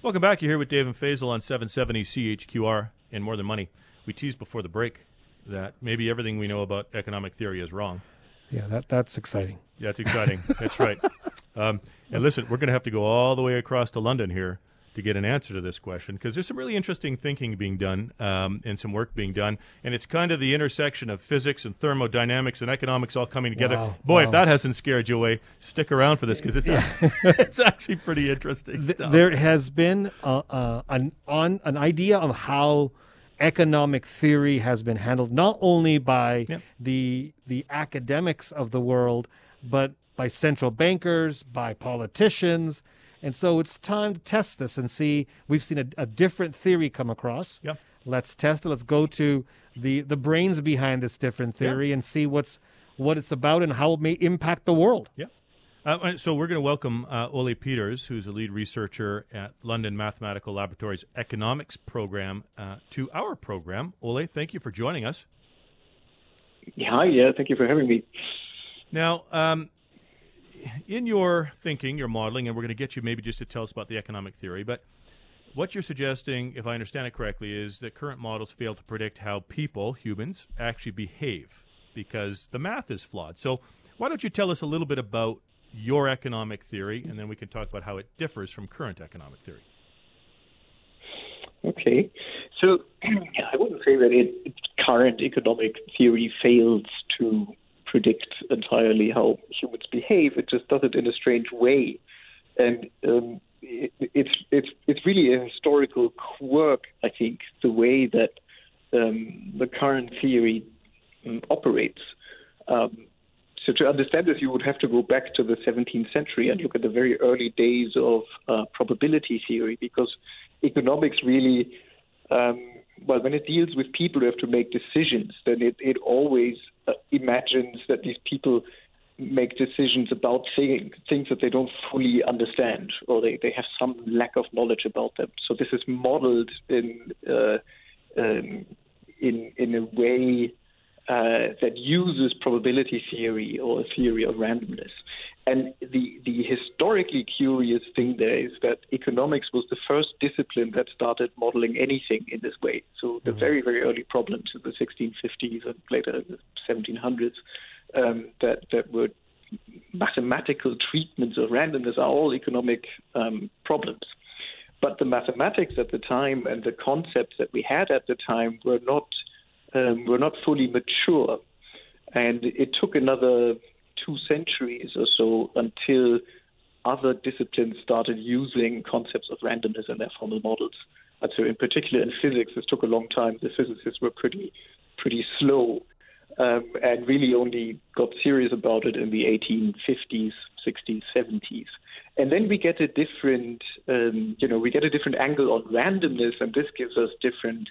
Welcome back. You're here with Dave and Faisal on 770 CHQR and More Than Money. We teased before the break that maybe everything we know about economic theory is wrong. Yeah, that's exciting. Yeah, it's exciting. That's right. And listen, we're going to have to go all the way across to London here to get an answer to this question, because there's some really interesting thinking being done and some work being done, and it's kind of the intersection of physics and thermodynamics and economics all coming together. Wow, Boy, wow. if that hasn't scared you away, stick around for this, because it's it's actually pretty interesting stuff. There has been an idea of how economic theory has been handled, not only by the academics of the world, but by central bankers, by politicians. And so it's time to test this and see. We've seen a different theory come across. Yep. Let's test it. Let's go to the brains behind this different theory and see what it's about and how it may impact the world. Yeah. So we're going to welcome Ole Peters, who's a lead researcher at London Mathematical Laboratories Economics Program, to our program. Ole, thank you for joining us. Hi, thank you for having me. Now, in your thinking, your modeling, and we're going to get you maybe just to tell us about the economic theory, but what you're suggesting, if I understand it correctly, is that current models fail to predict how people, humans, actually behave because the math is flawed. So why don't you tell us a little bit about your economic theory, and then we can talk about how it differs from current economic theory. Okay. So I wouldn't say that current economic theory fails to predict entirely how humans behave. It just does it in a strange way. And it's really a historical quirk, I think, the way that the current theory operates. So to understand this, you would have to go back to the 17th century and look at the very early days of probability theory, because economics really, when it deals with people who have to make decisions, then it always imagines that these people make decisions about things that they don't fully understand, or they have some lack of knowledge about them. So this is modeled in a way that uses probability theory or a theory of randomness. And the historically curious thing there is that economics was the first discipline that started modeling anything in this way. So the very, very early problems in the 1650s and later the 1700s that were mathematical treatments of randomness are all economic problems. But the mathematics at the time and the concepts that we had at the time were not fully mature. And it took another 2 centuries or so until other disciplines started using concepts of randomness in their formal models. And so in particular in physics, this took a long time. The physicists were pretty slow and really only got serious about it in the 1850s, 60s, 70s. And then we get a different, angle on randomness, and this gives us different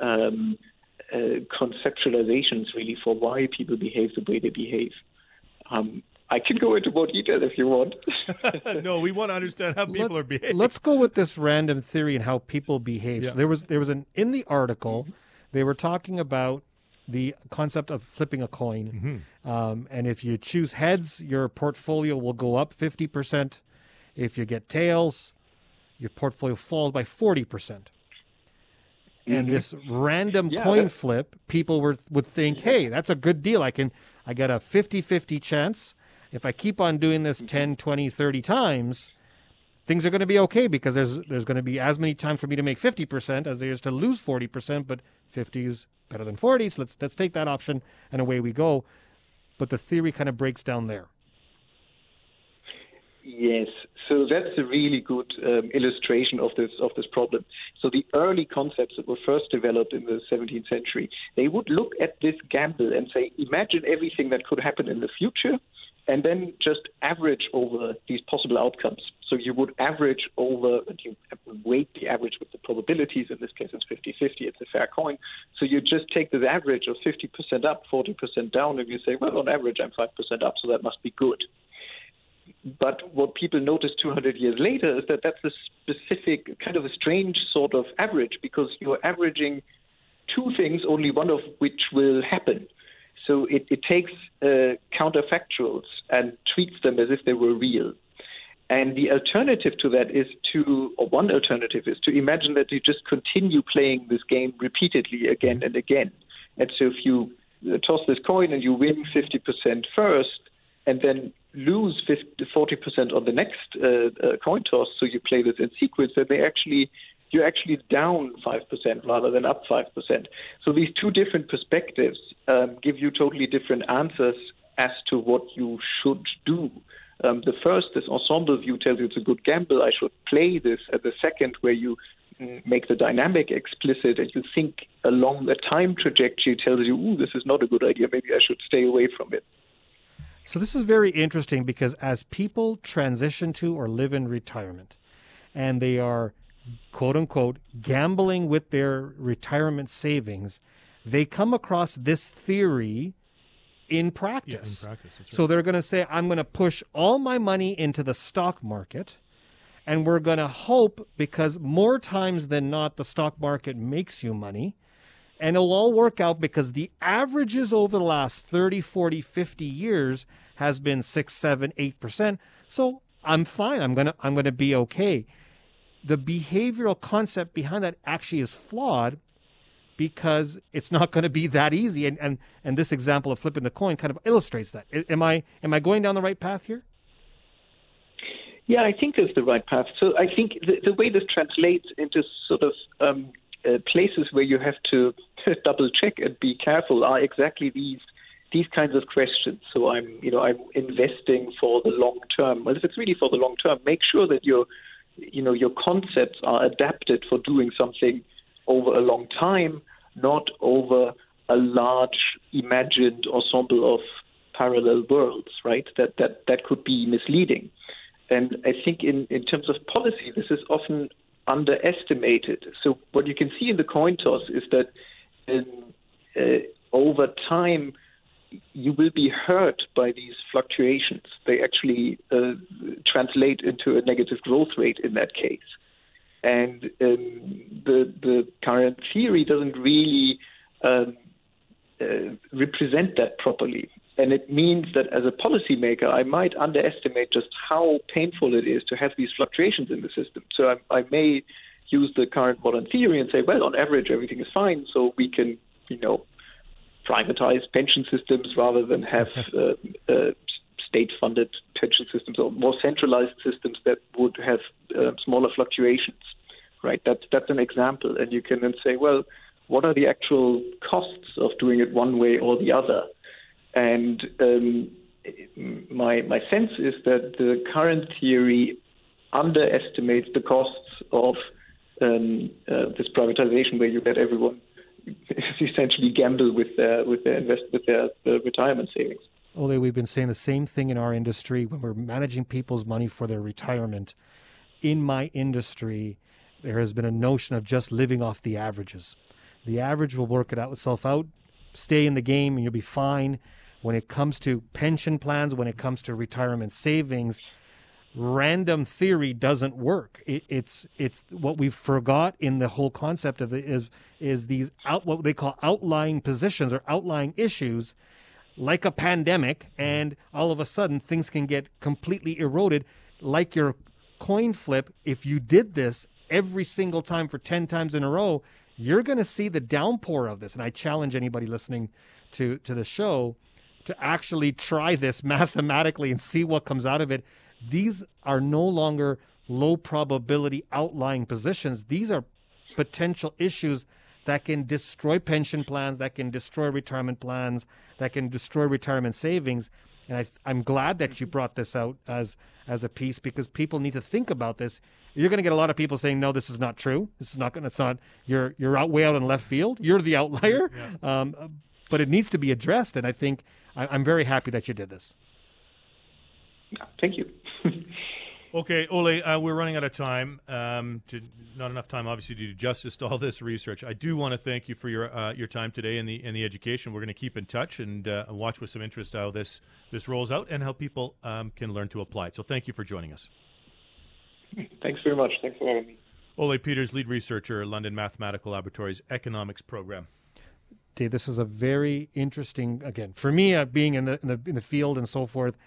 conceptualizations really for why people behave the way they behave. I can go into more detail if you want. No, we want to understand how people are behaving. Let's go with this random theory and how people behave. Yeah. So there was in the article, they were talking about the concept of flipping a coin. And if you choose heads, your portfolio will go up 50%. If you get tails, your portfolio falls by 40%. And this random coin flip, people would think, hey, that's a good deal. I get a 50-50 chance. If I keep on doing this 10, 20, 30 times, things are going to be okay, because there's going to be as many times for me to make 50% as there is to lose 40%, but 50 is better than 40, so let's take that option, and away we go. But the theory kind of breaks down there. Yes, so that's a really good illustration of this problem. So the early concepts that were first developed in the 17th century, they would look at this gamble and say, imagine everything that could happen in the future, and then just average over these possible outcomes. So you would average over, and you weight the average with the probabilities. In this case, it's 50-50. It's a fair coin. So you just take the average of 50% up, 40% down, and you say, well, on average, I'm 5% up, so that must be good. But what people noticed 200 years later is that that's a specific, kind of a strange sort of average, because you're averaging two things, only one of which will happen. So it takes counterfactuals and treats them as if they were real. And the alternative to that is one alternative is to imagine that you just continue playing this game repeatedly again and again. And so if you toss this coin and you win 50% first and then lose 40% on the next coin toss, so you play this in sequence, then you're actually down 5% rather than up 5%. So these two different perspectives give you totally different answers as to what you should do. The first, this ensemble view, tells you it's a good gamble, I should play this. And the second, where you make the dynamic explicit and you think along the time trajectory, tells you, ooh, this is not a good idea, maybe I should stay away from it. So this is very interesting because as people transition to or live in retirement and they are, quote unquote, gambling with their retirement savings, they come across this theory in practice. Yeah, in practice, that's right. So they're going to say, I'm going to push all my money into the stock market, and we're going to hope, because more times than not, the stock market makes you money, and it'll all work out because the averages over the last 30, 40, 50 years has been 6, 7, 8%. So I'm fine. I'm going to be okay. The behavioral concept behind that actually is flawed, because it's not going to be that easy. And this example of flipping the coin kind of illustrates that. Am I going down the right path here? Yeah, I think that's the right path. So I think the way this translates into sort of places where you have to double check and be careful are exactly these kinds of questions. So I'm investing for the long term. Well, if it's really for the long term, make sure that your concepts are adapted for doing something over a long time, not over a large imagined ensemble of parallel worlds, right? That could be misleading. And I think in terms of policy, this is often underestimated. So what you can see in the coin toss is that over time, you will be hurt by these fluctuations. They actually translate into a negative growth rate in that case. And the current theory doesn't really represent that properly. And it means that as a policymaker, I might underestimate just how painful it is to have these fluctuations in the system. So I may use the current modern theory and say, well, on average, everything is fine, so we can, privatize pension systems rather than have state-funded pension systems or more centralized systems that would have smaller fluctuations, right? That's an example. And you can then say, well, what are the actual costs of doing it one way or the other? And my sense is that the current theory underestimates the costs of this privatization, where you let everyone essentially gamble with their retirement savings. Ole, we've been saying the same thing in our industry when we're managing people's money for their retirement. In my industry, there has been a notion of just living off the averages. The average will work itself out, stay in the game, and you'll be fine. When it comes to pension plans, when it comes to retirement savings, random theory doesn't work. It's what we've forgot in the whole concept of it is these what they call outlying positions or outlying issues, like a pandemic, and all of a sudden things can get completely eroded. Like your coin flip, if you did this every single time for 10 times in a row, you're going to see the downpour of this. And I challenge anybody listening to the show to actually try this mathematically and see what comes out of it. These are no longer low probability outlying positions. These are potential issues that can destroy pension plans, that can destroy retirement plans, that can destroy retirement savings. And I'm glad that you brought this out as a piece, because people need to think about this. You're going to get a lot of people saying, no, this is not true. This is not going to, it's not, you're way out in left field. You're the outlier. Yeah. But it needs to be addressed. And I think I'm very happy that you did this. Thank you. Okay, Ole, we're running out of time. Not enough time, obviously, to do justice to all this research. I do want to thank you for your time today and the education. We're going to keep in touch and watch with some interest how this rolls out and how people can learn to apply it. So thank you for joining us. Thanks very much. Thanks for having me. Ole Peters, lead researcher, London Mathematical Laboratories Economics Program. Dave, this is a very interesting, again, for me, being in the field and so forth,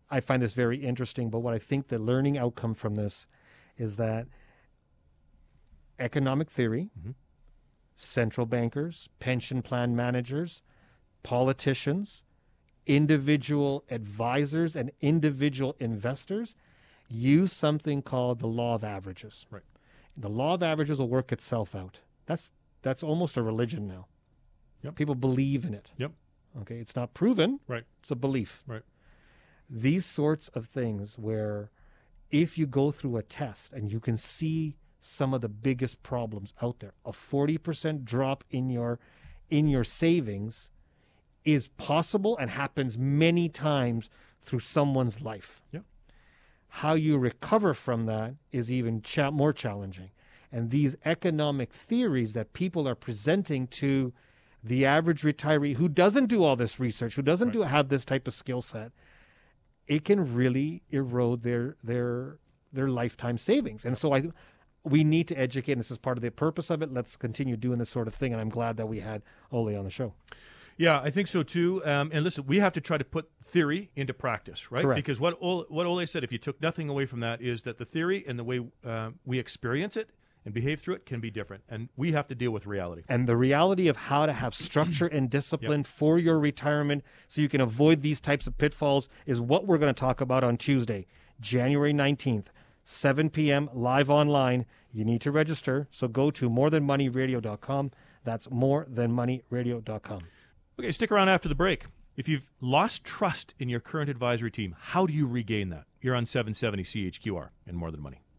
I find this very interesting, but what I think the learning outcome from this is that economic theory, central bankers, pension plan managers, politicians, individual advisors, and individual investors use something called the law of averages. Right. The law of averages will work itself out. That's almost a religion now. Yep. People believe in it. Yep. Okay, it's not proven. Right. It's a belief. Right. These sorts of things where if you go through a test and you can see some of the biggest problems out there, a 40% drop in your savings is possible and happens many times through someone's life. Yeah. How you recover from that is even more challenging. And these economic theories that people are presenting to the average retiree who doesn't do all this research, who doesn't have this type of skill set, it can really erode their lifetime savings. And so we need to educate, and this is part of the purpose of it. Let's continue doing this sort of thing, and I'm glad that we had Ole on the show. Yeah, I think so too. And listen, we have to try to put theory into practice, right? Correct. Because what Ole said, if you took nothing away from that, is that the theory and the way we experience it and behave through it can be different. And we have to deal with reality. And the reality of how to have structure and discipline for your retirement so you can avoid these types of pitfalls is what we're going to talk about on Tuesday, January 19th, 7 p.m. live online. You need to register, so go to morethanmoneyradio.com. That's morethanmoneyradio.com. Okay, stick around after the break. If you've lost trust in your current advisory team, how do you regain that? You're on 770 CHQR and More Than Money.